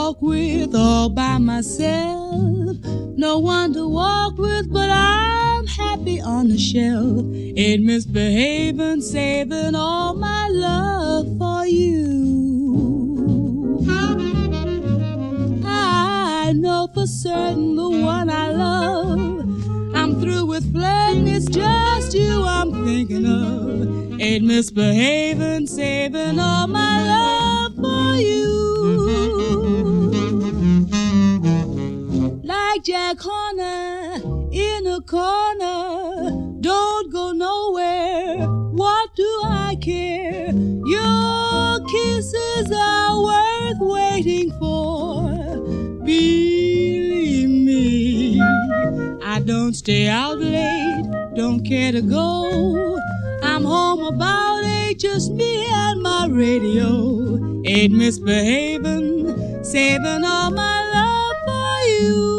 walk with all by myself. No one to walk with, but I'm happy on the shelf. Ain't misbehaving, saving all my love for you. I know for certain the one I love. I'm through with flirting, it's just you I'm thinking of. Ain't misbehaving, saving all my love for you. Like Jack Horner in a corner, don't go nowhere, what do I care? Your kisses are worth waiting for. Believe me, I don't stay out late, don't care to go. I'm home about 8, just me and my radio. Ain't misbehaving, saving all my love for you.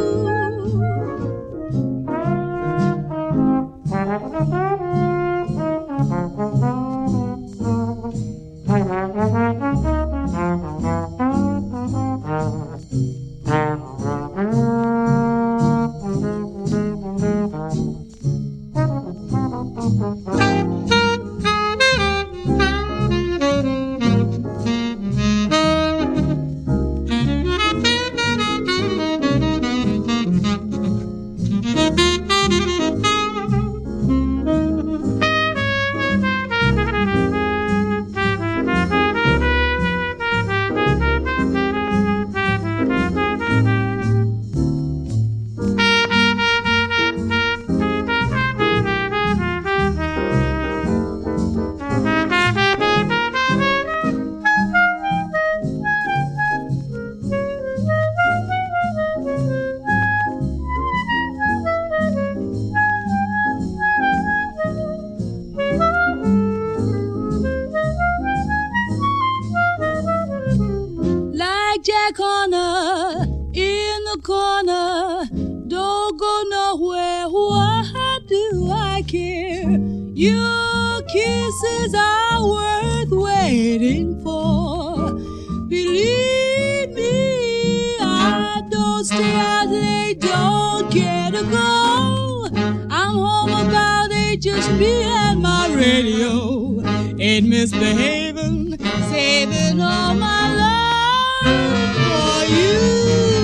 Jack Horner in the corner, don't go nowhere, what do I care? Your kisses are worth waiting for. Believe me, I don't stay out late, don't care to go. I'm home about 8, just me and my radio. Ain't misbehaving, saving all my love for you.